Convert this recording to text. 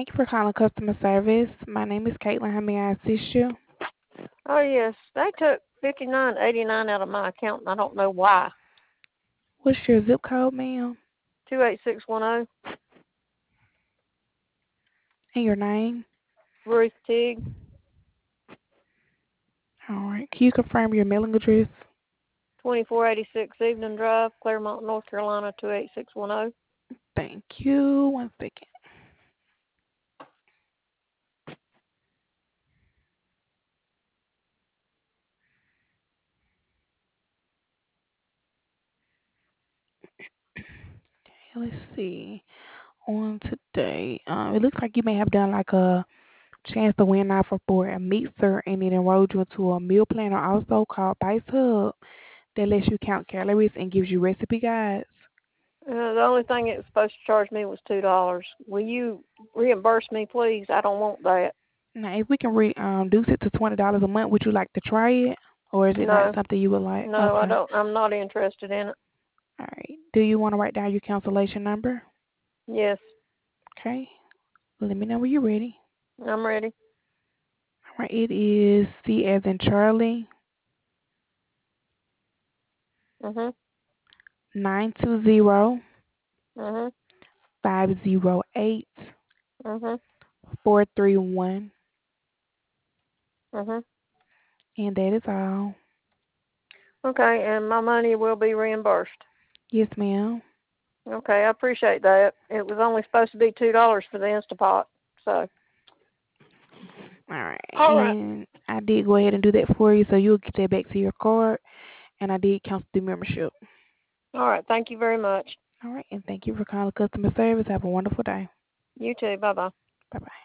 Thank you for calling customer service. My name is Caitlin. How may I assist you? Oh yes, they took 59.89 out of my account, and I don't know why. What's your zip code, ma'am? 28610. And your name? Ruth Teague. All right. Can you confirm your mailing address? 2486 Evening Drive, Claremont, North Carolina 28610. Thank you. One second. Let's see. On today, it looks like you may have done like a chance to win offer for a mixer, and it enrolled you into a meal planner also called Bice Hub that lets you count calories and gives you recipe guides. The only thing it was supposed to charge me was $2. Will you reimburse me, please? I don't want that. Now, if we can reduce it to $20 a month, would you like to try it, or is it not No, something you would like? no, I Okay. don't. I'm not interested in it. All right. Do you want to write down your cancellation number? Yes, Okay. Let me know when you're ready. I'm ready. All right. It is C as in Charlie, Mhm, 920 mhm, 508 mhm, 431, mhm. and that is all. Okay, and my money will be reimbursed. Yes, ma'am. Okay, I appreciate that. It was only supposed to be $2 for the Instapot, so. All right. All right. And I did go ahead and do that for you, so you'll get that back to your card, and I did cancel the membership. All right. Thank you very much. All right. And thank you for calling customer service. Have a wonderful day. You too. Bye bye. Bye bye.